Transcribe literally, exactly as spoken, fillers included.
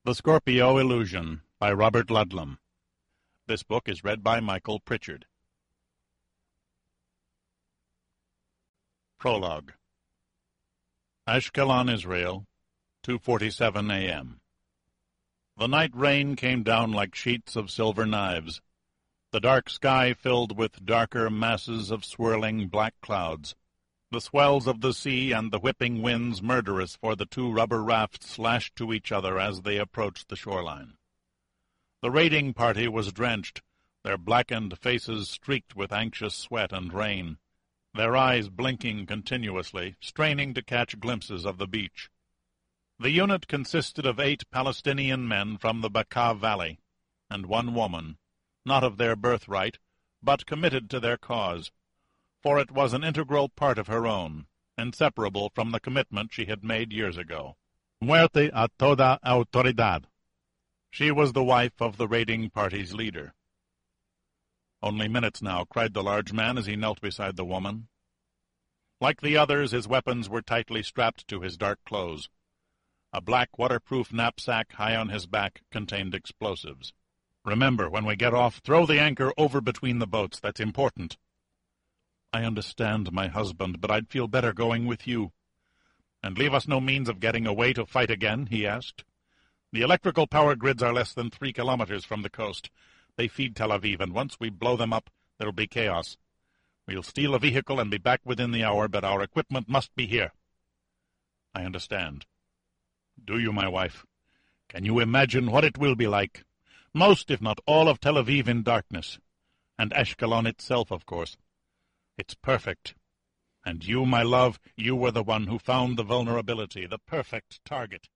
The Scorpio Illusion by Robert Ludlum. This book is read by Michael Pritchard. Prologue. Ashkelon, Israel, two forty-seven a m The night rain came down like sheets of silver knives. The dark sky filled with darker masses of swirling black clouds. The swells of the sea and the whipping winds murderous for the two rubber rafts lashed to each other as they approached the shoreline. The raiding party was drenched, their blackened faces streaked with anxious sweat and rain, their eyes blinking continuously, straining to catch glimpses of the beach. The unit consisted of eight Palestinian men from the Bekaa Valley, and one woman, not of their birthright, but committed to their cause, for it was an integral part of her own, inseparable from the commitment she had made years ago. Muerte a toda autoridad. She was the wife of the raiding party's leader. "Only minutes now," cried the large man as he knelt beside the woman. Like the others, his weapons were tightly strapped to his dark clothes. A black waterproof knapsack high on his back contained explosives. "Remember, when we get off, throw the anchor over between the boats. That's important." "I understand, my husband, but I'd feel better going with you." "And leave us no means of getting away to fight again?" he asked. "The electrical power grids are less than three kilometers from the coast. They feed Tel Aviv, and once we blow them up, there'll be chaos. We'll steal a vehicle and be back within the hour, but our equipment must be here." "I understand." "Do you, my wife? Can you imagine what it will be like? Most, if not all, of Tel Aviv in darkness. And Ashkelon itself, of course. It's perfect. And you, my love, you were the one who found the vulnerability, the perfect target.